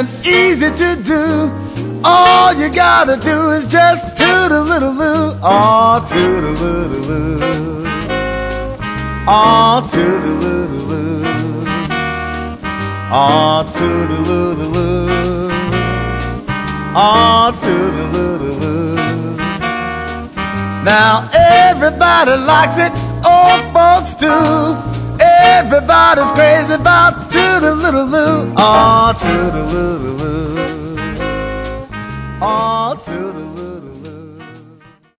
and easy to do. All you gotta do is just toodaloo. Oh, toodaloo. Oh, toodaloo. Oh, toodaloo. Oh, toodaloo. Now everybody likes it, old folks too. Everybody's crazy about toodaloo. Oh, toodaloo. Oh,